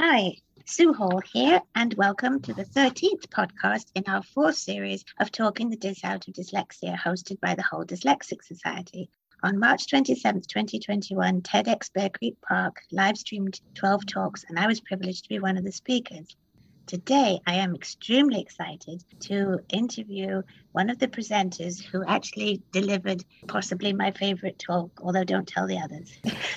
Hi, Sue Hall here, and welcome to the 13th podcast in our fourth series of Talking the Dis Out of Dyslexia, hosted by the Whole Dyslexic Society. On March 27th, 2021, TEDx Bear Creek Park live streamed 12 talks, and I was privileged to be one of the speakers. Today, I am extremely excited to interview one of the presenters who actually delivered possibly my favorite talk, although don't tell the others.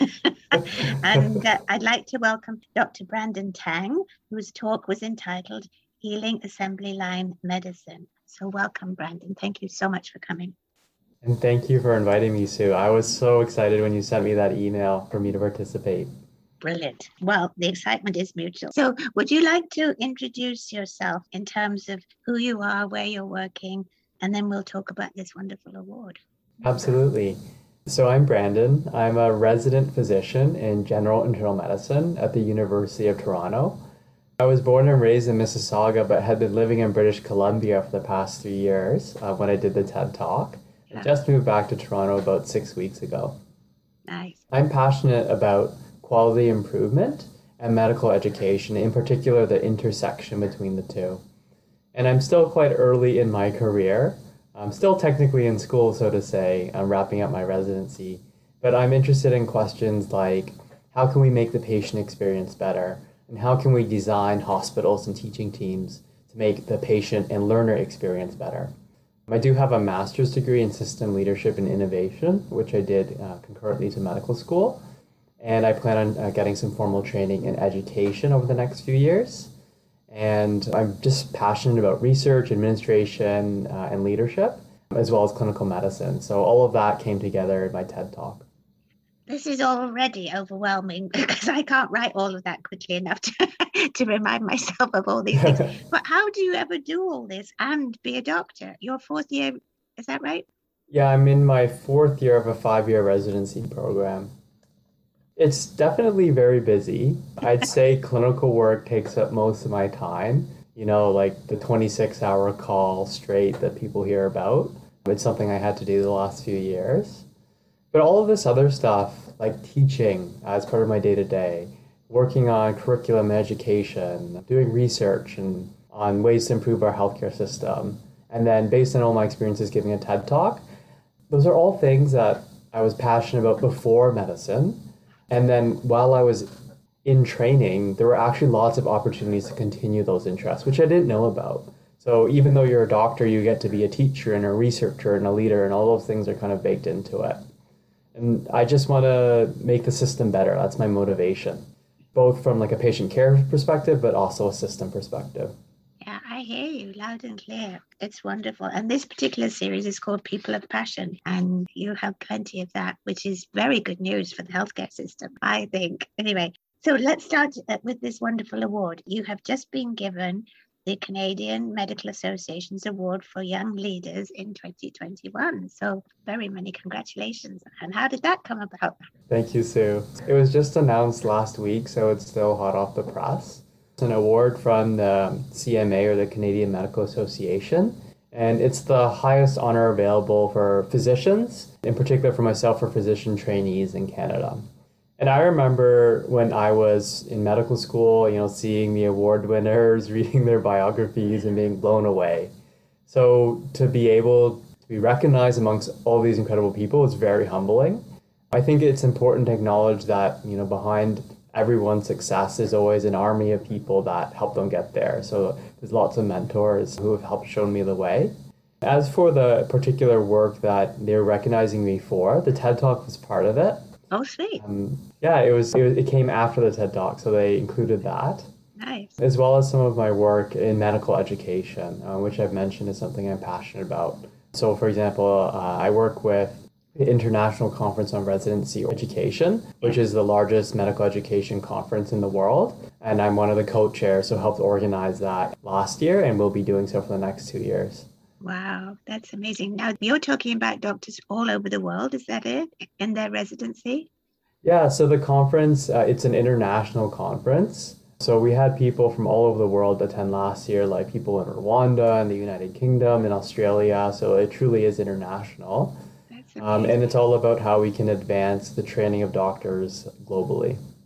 And I'd like to welcome Dr. Brandon Tang, whose talk was entitled Healing Assembly Line Medicine. So welcome, Brandon. Thank you so much for coming. And thank you for inviting me, Sue. I was so excited when you sent me that email for me to participate. Brilliant. Well, the excitement is mutual. So would you like to introduce yourself in terms of who you are, where you're working, and then we'll talk about this wonderful award? Absolutely. So I'm Brandon. I'm a resident physician in general internal medicine at the University of Toronto. I was born and raised in Mississauga, but had been living in British Columbia for the past 3 years when I did the TED Talk. I just moved back to Toronto about 6 weeks ago. Nice. I'm passionate about quality improvement and medical education, in particular the intersection between the two. And I'm still quite early in my career. I'm still technically in school, so to say. I'm wrapping up my residency. But I'm interested in questions like how can we make the patient experience better? And how can we design hospitals and teaching teams to make the patient and learner experience better? I do have a master's degree in system leadership and innovation, which I did concurrently to medical school. And I plan on getting some formal training in education over the next few years. And I'm just passionate about research, administration, and leadership, as well as clinical medicine. So all of that came together in my TED Talk. This is already overwhelming because I can't write all of that quickly enough to remind myself of all these things. But how do you ever do all this and be a doctor? Your fourth year, is that right? Yeah, I'm in my fourth year of a 5-year residency program. It's definitely very busy. I'd say clinical work takes up most of my time. Like the 26-hour call straight that people hear about. It's something I had to do the last few years. But all of this other stuff, like teaching as part of my day to day, working on curriculum and education, doing research and on ways to improve our healthcare system, and then based on all my experiences giving a TED Talk, those are all things that I was passionate about before medicine. And then while I was in training, there were actually lots of opportunities to continue those interests, which I didn't know about. So even though you're a doctor, you get to be a teacher and a researcher and a leader, and all those things are kind of baked into it. And I just want to make the system better. That's my motivation, both from like a patient care perspective, but also a system perspective. Yeah, I hear you loud and clear. It's wonderful. And this particular series is called People of Passion, and you have plenty of that, which is very good news for the healthcare system, I think. Anyway, so let's start with this wonderful award. You have just been given the Canadian Medical Association's Award for Young Leaders in 2021. So very many congratulations. And how did that come about? Thank you, Sue. It was just announced last week, so it's still hot off the press. It's an award from the CMA, or the Canadian Medical Association, and it's the highest honor available for physicians, in particular for myself, for physician trainees in Canada. And I remember when I was in medical school, seeing the award winners, reading their biographies and being blown away. So to be able to be recognized amongst all these incredible people is very humbling. I think it's important to acknowledge that, behind everyone's success is always an army of people that help them get there. So there's lots of mentors who have helped shown me the way. As for the particular work that they're recognizing me for, the TED Talk was part of it. Oh, sweet. Yeah, it came after the TED Talk, so they included that. Nice. As well as some of my work in medical education, which I've mentioned is something I'm passionate about. So, for example, I work with the International Conference on Residency Education, which is the largest medical education conference in the world. And I'm one of the co-chairs, so helped organize that last year and will be doing so for the next 2 years. Wow, that's amazing. Now, you're talking about doctors all over the world, is that it, in their residency? Yeah, so the conference, it's an international conference. So we had people from all over the world attend last year, like people in Rwanda and the United Kingdom and Australia. So it truly is international. That's And amazing. it's all about how we can advance the training of doctors globally.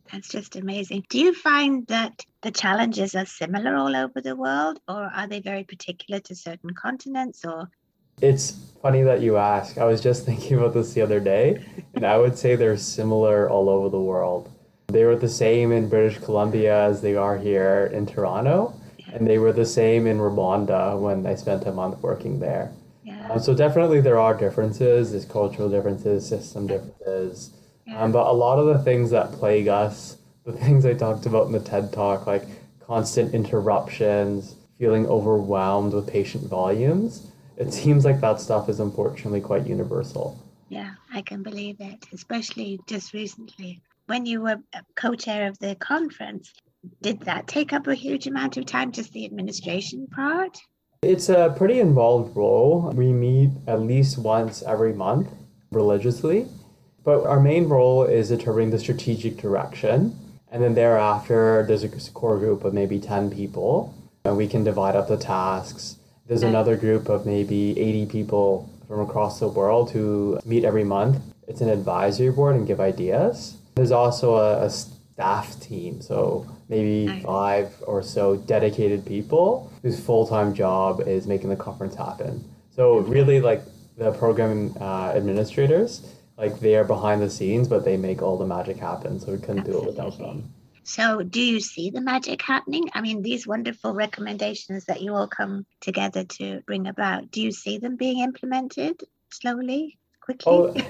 That's just amazing. Do you find that the challenges are similar all over the world, or are they very particular to certain continents? Or It's funny that you ask. I was just thinking about this the other day, and I would say they're similar all over the world. They were the same in British Columbia as they are here in Toronto, yeah, and they were the same in Rwanda when I spent a month working there. yeah, So definitely there are differences, there's cultural differences, system differences, yeah, but a lot of the things that plague us, the things I talked about in the TED Talk, like constant interruptions, feeling overwhelmed with patient volumes, it seems like that stuff is unfortunately quite universal. yeah. I can believe it, especially just recently. When you were co-chair of the conference, did that take up a huge amount of time, just the administration part? It's a pretty involved role. We meet at least once every month religiously, but our main role is determining the strategic direction. And then thereafter, there's a core group of maybe 10 people, and we can divide up the tasks. There's Right. another group of maybe 80 people from across the world who meet every month. It's an advisory board and give ideas. There's also a staff team, so maybe Nice. 5 or so dedicated people whose full-time job is making the conference happen. So really, like the program administrators, like they are behind the scenes, but they make all the magic happen. So we couldn't do it without Absolutely. them. So, do you see the magic happening? I mean, these wonderful recommendations that you all come together to bring about, do you see them being implemented slowly, quickly? Oh,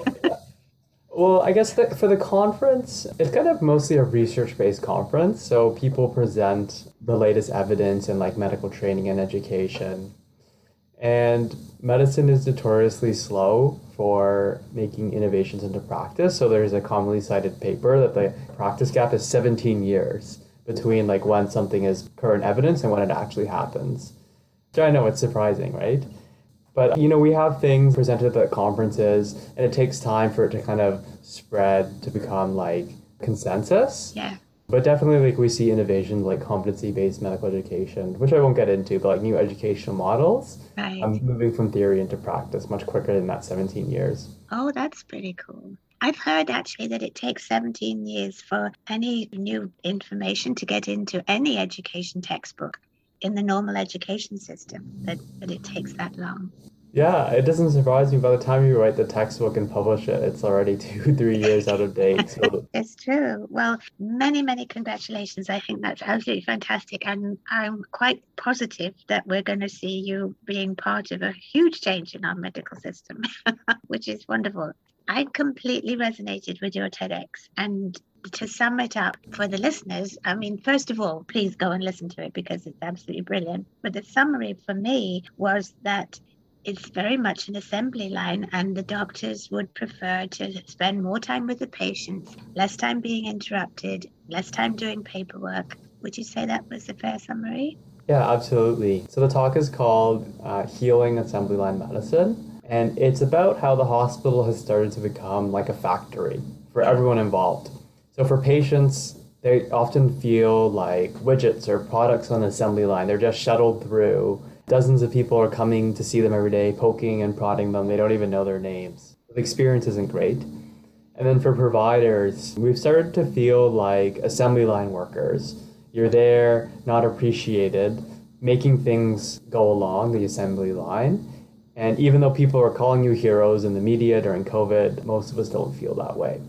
well, I guess that for the conference, it's kind of mostly a research-based conference. So people present the latest evidence in like medical training and education. And medicine is notoriously slow for making innovations into practice. So there's a commonly cited paper that the practice gap is 17 years between like when something is current evidence and when it actually happens. So I know it's surprising, right? But we have things presented at conferences, and it takes time for it to kind of spread to become like consensus. Yeah, But definitely, like we see innovations like competency-based medical education, which I won't get into, but like new educational models, right. moving from theory into practice much quicker than that 17 years. Oh, that's pretty cool. I've heard actually that it takes 17 years for any new information to get into any education textbook in the normal education system, that it takes that long. Yeah, it doesn't surprise me. By the time you write the textbook and publish it, it's already 2, 3 years out of date. So It's true. Well, many, many congratulations. I think that's absolutely fantastic. And I'm quite positive that we're going to see you being part of a huge change in our medical system, which is wonderful. I completely resonated with your TEDx. And to sum it up for the listeners, I mean, first of all, please go and listen to it because it's absolutely brilliant. But the summary for me was that it's very much an assembly line, and the doctors would prefer to spend more time with the patients, less time being interrupted, less time doing paperwork. Would you say that was a fair summary? yeah, absolutely. So the talk is called Healing Assembly Line Medicine, and it's about how the hospital has started to become like a factory for Yeah. everyone involved. So for patients, they often feel like widgets or products on the assembly line. They're just shuttled through. Dozens of people are coming to see them every day, poking and prodding them. They don't even know their names. The experience isn't great. And then for providers, we've started to feel like assembly line workers. You're there, not appreciated, making things go along the assembly line. And even though people are calling you heroes in the media during COVID, most of us don't feel that way.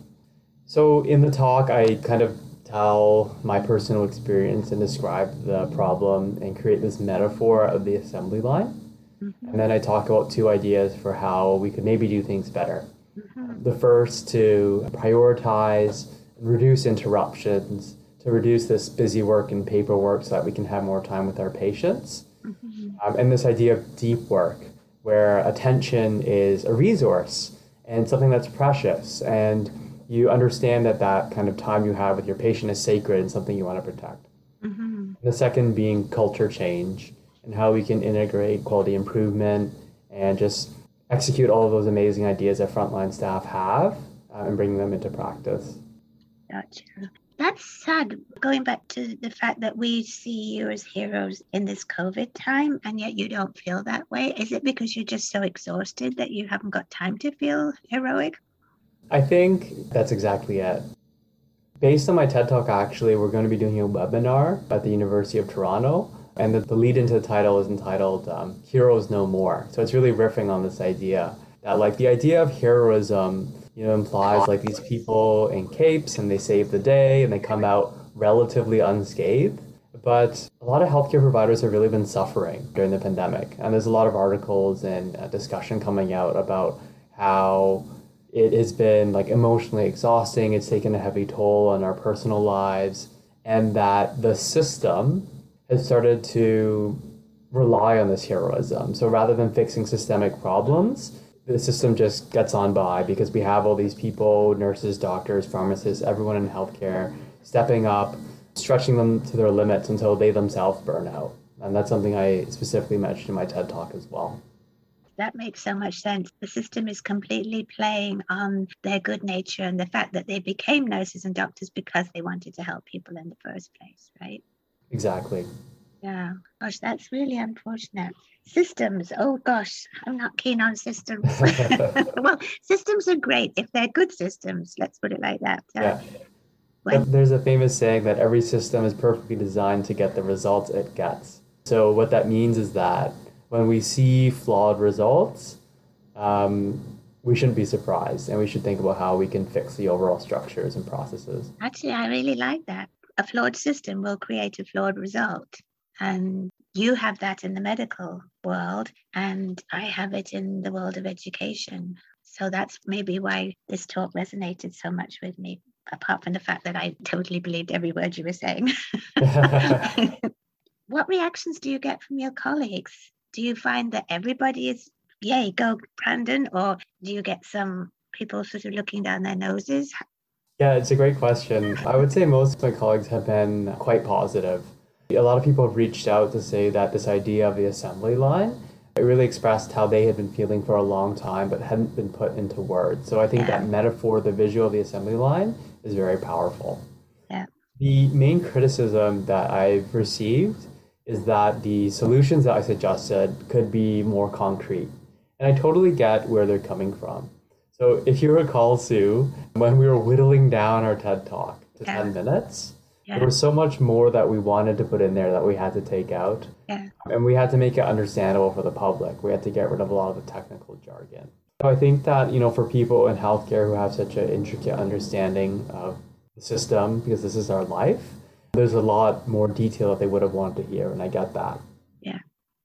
So in the talk, I kind of tell my personal experience and describe the problem and create this metaphor of the assembly line. Mhm, And then I talk about 2 ideas for how we could maybe do things better. mhm, The first, to prioritize and reduce interruptions, to reduce this busy work and paperwork so that we can have more time with our patients. mhm. And this idea of deep work, where attention is a resource and something that's precious. And you understand that that kind of time you have with your patient is sacred and something you want to protect. Mhm. The second being culture change and how we can integrate quality improvement and just execute all of those amazing ideas that frontline staff have and bring them into practice. Gotcha. That's sad. Going back to the fact that we see you as heroes in this COVID time, and yet you don't feel that way. Is it because you're just so exhausted that you haven't got time to feel heroic? I think that's exactly it. Based on my TED Talk, actually, we're going to be doing a webinar at the University of Toronto. And the lead into the title is entitled Heroes No More. So it's really riffing on this idea that like the idea of heroism, implies like these people in capes and they save the day and they come out relatively unscathed. But a lot of healthcare providers have really been suffering during the pandemic. And there's a lot of articles and discussion coming out about how it has been like emotionally exhausting. It's taken a heavy toll on our personal lives, and that the system has started to rely on this heroism. So rather than fixing systemic problems, the system just gets on by because we have all these people, nurses, doctors, pharmacists, everyone in healthcare stepping up, stretching them to their limits until they themselves burn out. And that's something I specifically mentioned in my TED Talk as well. That makes so much sense. The system is completely playing on their good nature and the fact that they became nurses and doctors because they wanted to help people in the first place, right? Exactly. Yeah. Gosh, that's really unfortunate. Systems. Oh, gosh, I'm not keen on systems. Well, systems are great if they're good systems. Let's put it like that. Yeah. There's a famous saying that every system is perfectly designed to get the results it gets. So what that means is that when we see flawed results, we shouldn't be surprised, and we should think about how we can fix the overall structures and processes. Actually, I really like that. A flawed system will create a flawed result. And you have that in the medical world, and I have it in the world of education. So that's maybe why this talk resonated so much with me, apart from the fact that I totally believed every word you were saying. What reactions do you get from your colleagues? Do you find that everybody is, yay, go Brandon, or do you get some people sort of looking down their noses? Yeah, it's a great question. I would say most of my colleagues have been quite positive. A lot of people have reached out to say that this idea of the assembly line, it really expressed how they had been feeling for a long time but hadn't been put into words. So I think that metaphor, the visual of the assembly line, is very powerful. Yeah. The main criticism that I've received is that the solutions that I suggested could be more concrete. And I totally get where they're coming from. So if you recall, Sue, when we were whittling down our TED Talk to 10 minutes, there was so much more that we wanted to put in there that we had to take out. Yeah. And we had to make it understandable for the public. We had to get rid of a lot of the technical jargon. So I think that, for people in healthcare who have such an intricate understanding of the system, because this is our life, there's a lot more detail that they would have wanted to hear, and I get that. Yeah.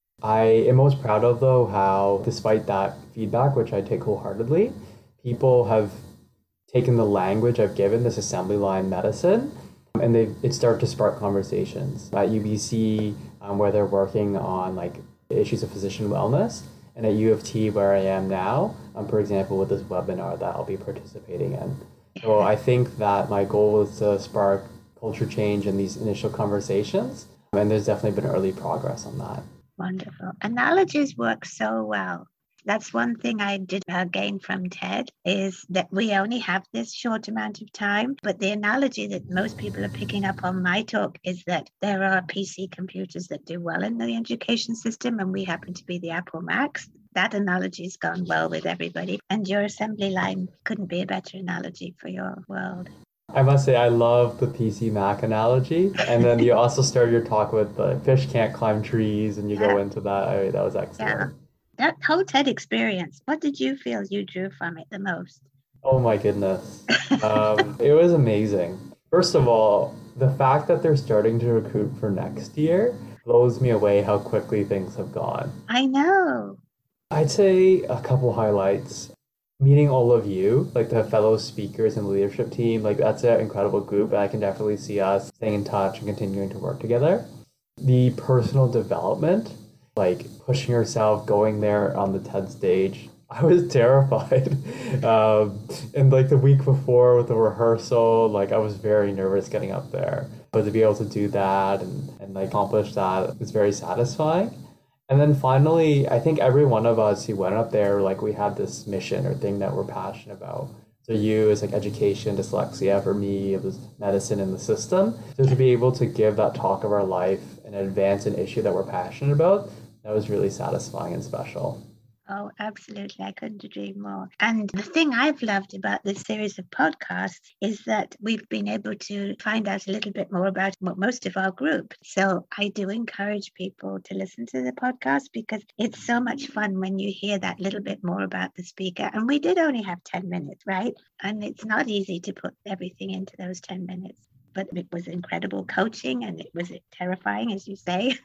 I am most proud of, though, how, despite that feedback, which I take wholeheartedly, people have taken the language I've given, this assembly line medicine, and it started to spark conversations. At UBC, where they're working on like issues of physician wellness, and at U of T, where I am now, for example, with this webinar that I'll be participating in. So I think that my goal is to spark culture change in these initial conversations, and there's definitely been early progress on that. Wonderful. Analogies work so well. That's one thing I did gain from TED, is that we only have this short amount of time. But the analogy that most people are picking up on my talk is that there are PC computers that do well in the education system, and we happen to be the Apple Macs. That analogy's gone well with everybody. And your assembly line couldn't be a better analogy for your world. I must say, I love the PC Mac analogy. And then you also started your talk with the fish can't climb trees, and you go into that. That was excellent. Yeah. That whole TED experience, what did you feel you drew from it the most? Oh my goodness. It was amazing. First of all, the fact that they're starting to recruit for next year blows me away how quickly things have gone. I know. I'd say a couple highlights. Meeting all of you, like the fellow speakers and the leadership team, like that's an incredible group, and I can definitely see us staying in touch and continuing to work together. The personal development, like pushing yourself, going there on the TED stage, I was terrified. And like the week before with the rehearsal, like I was very nervous getting up there. But to be able to do that and like accomplish that was very satisfying. And then finally, I think every one of us who went up there, like we had this mission or thing that we're passionate about. So you, it's like education, dyslexia. For me, it was medicine in the system. So to be able to give that talk of our life and advance an issue that we're passionate about, that was really satisfying and special. Oh, absolutely. I couldn't agree more. And the thing I've loved about this series of podcasts is that we've been able to find out a little bit more about most of our group. So I do encourage people to listen to the podcast because it's so much fun when you hear that little bit more about the speaker. And we did only have 10 minutes, right? And it's not easy to put everything into those 10 minutes. But it was incredible coaching and it was terrifying, as you say.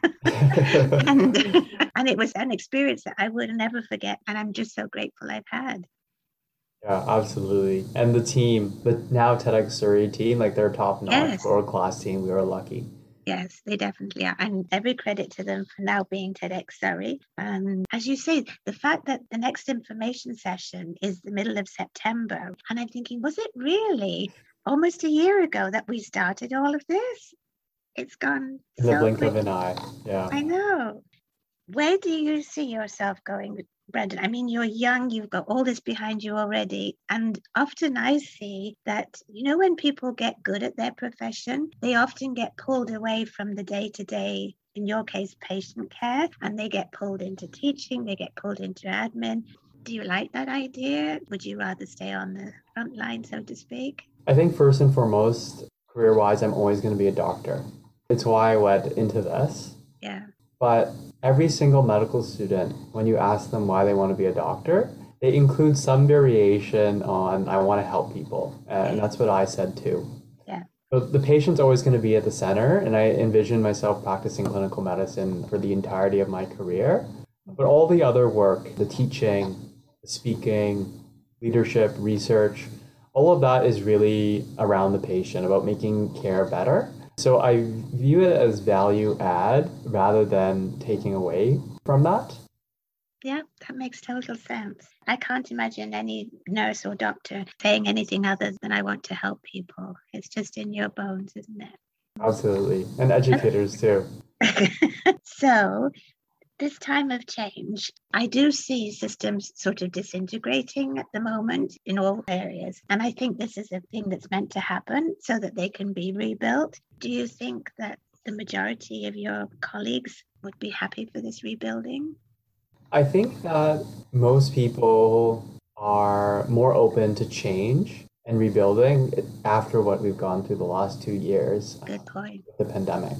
and, and it was an experience that I would never forget. And I'm just so grateful I've had. Yeah, absolutely. And the team, the now TEDx Surrey team, like they're top notch, Yes. world class team. We were lucky. Yes, they definitely are. And every credit to them for now being TEDx Surrey. And as you say, the fact that the next information session is the middle of September. And I'm thinking, was it really almost a year ago that we started all of this? It's gone In the so blink of quick. an eye. Yeah. I know. Where do you see yourself going, Brendan? I mean, you're young, you've got all this behind you already. And often I see that, when people get good at their profession, they often get pulled away from the day to day, in your case, patient care, and they get pulled into teaching, they get pulled into admin. Do you like that idea? Would you rather stay on the front line, so to speak? I think first and foremost, career wise, I'm always going to be a doctor. It's why I went into this. Yeah. But every single medical student, when you ask them why they want to be a doctor, they include some variation on, I want to help people. And that's what I said too. Yeah. So the patient's always going to be at the center, and I envision myself practicing clinical medicine for the entirety of my career. But all the other work, the teaching, the speaking, leadership, research, all of that is really around the patient, about making care better. So I view it as value add rather than taking away from that. Yeah, that makes total sense. I can't imagine any nurse or doctor saying anything other than I want to help people. It's just in your bones, isn't it? Absolutely. And educators too. So, this time of change, I do see systems sort of disintegrating at the moment in all areas. And I think this is a thing that's meant to happen so that they can be rebuilt. Do you think that the majority of your colleagues would be happy for this rebuilding? I think that most people are more open to change and rebuilding after what we've gone through the last 2 years. Good point. With the pandemic.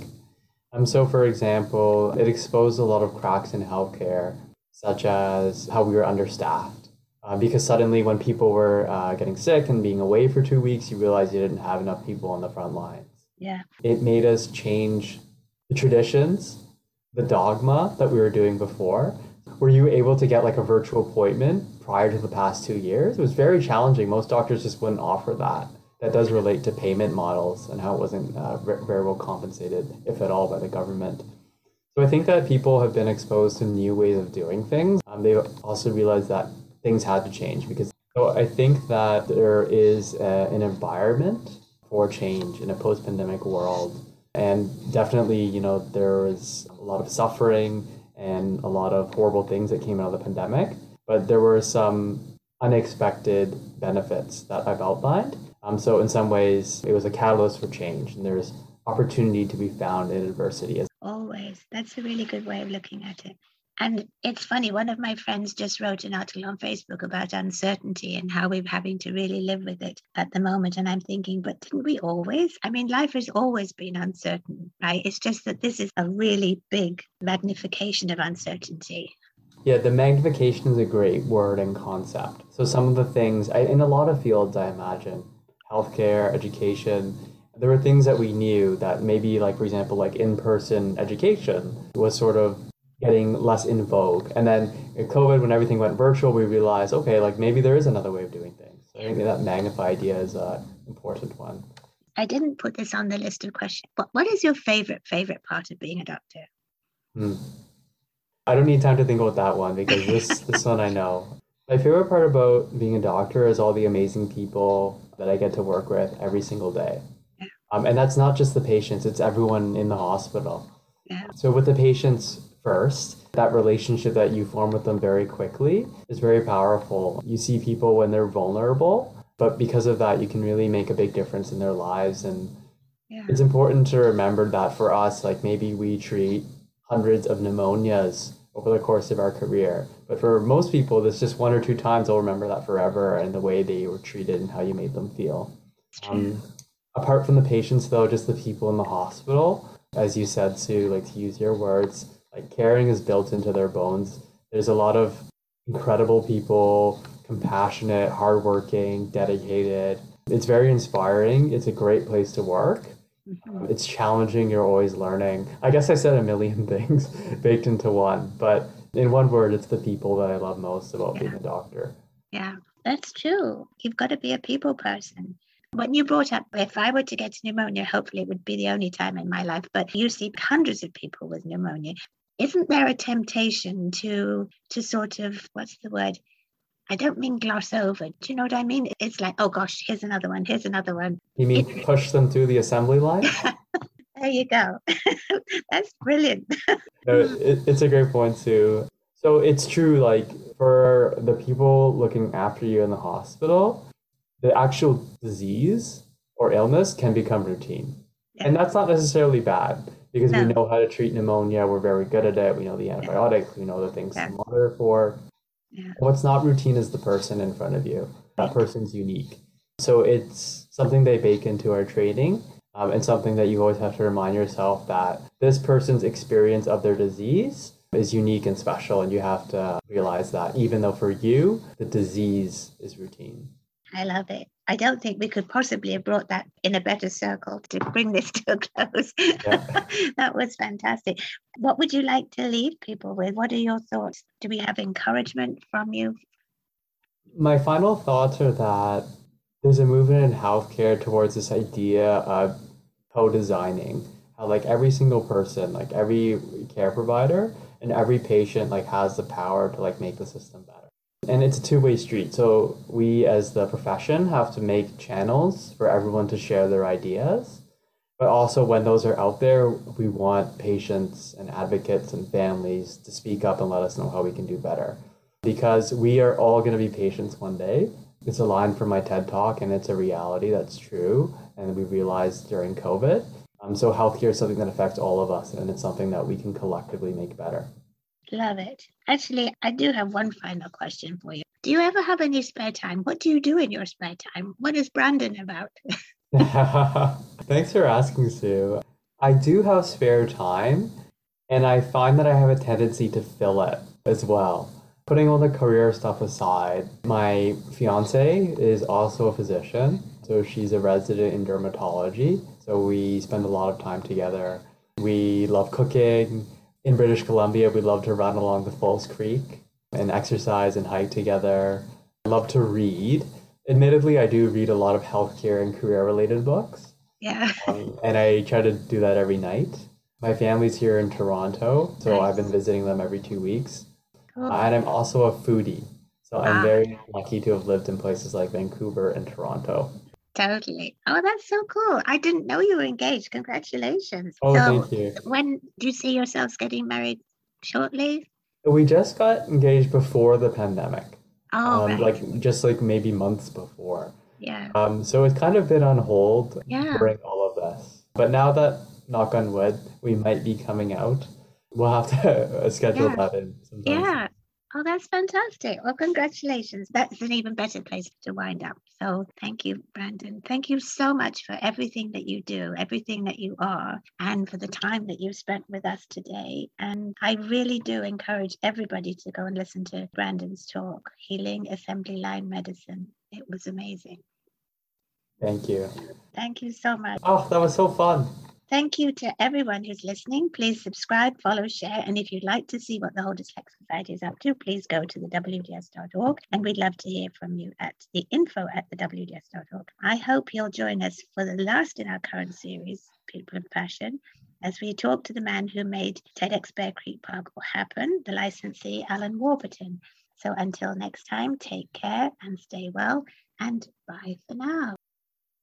So, for example, it exposed a lot of cracks in healthcare, such as how we were understaffed. Because suddenly, when people were getting sick and being away for 2 weeks, you realize you didn't have enough people on the front lines. Yeah. It made us change the traditions, the dogma that we were doing before. Were you able to get like a virtual appointment prior to the past 2 years? It was very challenging. Most doctors just wouldn't offer that. That does relate to payment models and how it wasn't very well compensated, if at all, by the government. So I think that people have been exposed to new ways of doing things. They've also realized that things had to change so I think that there is an environment for change in a post-pandemic world. And definitely, there was a lot of suffering and a lot of horrible things that came out of the pandemic, but there were some unexpected benefits that I've outlined. So in some ways, it was a catalyst for change, and there's opportunity to be found in adversity. Always. That's a really good way of looking at it. And it's funny, one of my friends just wrote an article on Facebook about uncertainty and how we're having to really live with it at the moment. And I'm thinking, but didn't we always? I mean, life has always been uncertain, right? It's just that this is a really big magnification of uncertainty. Yeah, the magnification is a great word and concept. So some of the things, in a lot of fields, I imagine, healthcare, education, there were things that we knew that maybe, like, for example, like in-person education was sort of getting less in vogue. And then in COVID, when everything went virtual, we realized, okay, like maybe there is another way of doing things. So I think that magnify idea is an important one. I didn't put this on the list of questions, but what is your favorite part of being a doctor? I don't need time to think about that one because this one I know. My favorite part about being a doctor is all the amazing people that I get to work with every single day. Yeah. And that's not just the patients, it's everyone in the hospital. Yeah. So with the patients first, that relationship that you form with them very quickly is very powerful. You see people when they're vulnerable, but because of that, you can really make a big difference in their lives. And it's important to remember that for us, like maybe we treat hundreds of pneumonias over the course of our career. But for most people, there's just one or two times they'll remember that forever and the way they were treated and how you made them feel. It's true. Apart from the patients, though, just the people in the hospital, as you said, Sue, like to use your words, like caring is built into their bones. There's a lot of incredible people, compassionate, hardworking, dedicated. It's very inspiring. It's a great place to work. Mhm. It's challenging. You're always learning. I guess I said a million things baked into one, but in one word, it's the people that I love most about being Yeah, a doctor. yeah, that's true. You've got to be a people person. When you brought up, if I were to get pneumonia, hopefully it would be the only time in my life, but you see hundreds of people with pneumonia. Isn't there a temptation to sort of, what's the word? I don't mean gloss over. Do you know what I mean? It's like, oh gosh, here's another one, here's another one. You mean It, push them through the assembly line? there you go. That's brilliant. No, it's a great point too. So it's true, like for the people looking after you in the hospital, the actual disease or illness can become routine. Yeah, And that's not necessarily bad because we no, know how to treat pneumonia. We're very good at it. We know the yeah, antibiotics, we know the things to yeah, monitor for. yeah, What's not routine is the person in front of you. That right. person's unique. So it's something they bake into our training, and something that you always have to remind yourself that this person's experience of their disease is unique and special, and you have to realize that even though for you, the disease is routine. I love it. I don't think we could possibly have brought that in a better circle to bring this to a close. Yeah. That was fantastic. What would you like to leave people with? What are your thoughts? Do we have encouragement from you? My final thoughts are that there's a movement in healthcare towards this idea of co-designing. How like every single person, like every care provider and every patient like has the power to like make the system better. And it's a two-way street. So we as the profession have to make channels for everyone to share their ideas. But also when those are out there, we want patients and advocates and families to speak up and let us know how we can do better because we are all going to be patients one day. It's a line from my TED talk, and it's a reality that's true. And we realized during COVID. So healthcare is something that affects all of us, and it's something that we can collectively make better. Love it. Actually, I do have one final question for you. Do you ever have any spare time? What do you do in your spare time? What is Brandon about? Thanks for asking, Sue. I do have spare time, and I find that I have a tendency to fill it as well. Putting all the career stuff aside, my fiance is also a physician, so she's a resident in dermatology. So we spend a lot of time together. We love cooking. In British Columbia, we love to run along the Falls Creek and exercise and hike together. I love to read. Admittedly, I do read a lot of healthcare and career related books, Yeah, and I try to do that every night. My family's here in Toronto, so I've been nice. visiting them every 2 weeks. Cool. And I'm also a foodie, so I'm Ah, very lucky to have lived in places like Vancouver and Toronto. totally. Oh, that's so cool. I didn't know you were engaged. Congratulations. Oh, So, thank you. when do you see yourselves getting married shortly? We just got engaged before the pandemic, Oh, right. like just like maybe months before. Yeah. So it's kind of been on hold Yeah. during all of this. But now that, knock on wood, we might be coming out, we'll have to schedule Yeah. that in sometime soon. Yeah. Oh, that's fantastic. Well, congratulations. That's an even better place to wind up. So thank you, Brandon. Thank you so much for everything that you do, everything that you are, and for the time that you've spent with us today. And I really do encourage everybody to go and listen to Brandon's talk, Healing Assembly Line Medicine. It was amazing. Thank you. Thank you so much. Oh, that was so fun. Thank you to everyone who's listening. Please subscribe, follow, share, and if you'd like to see what the Whole Dyslexic Society is up to, please go to the WDS.org, and we'd love to hear from you at the info@the WDS.org. I hope you'll join us for the last in our current series, People of Passion, as we talk to the man who made TEDx Bear Creek Park happen, the licensee Alan Warburton. So until next time, take care and stay well, and bye for now.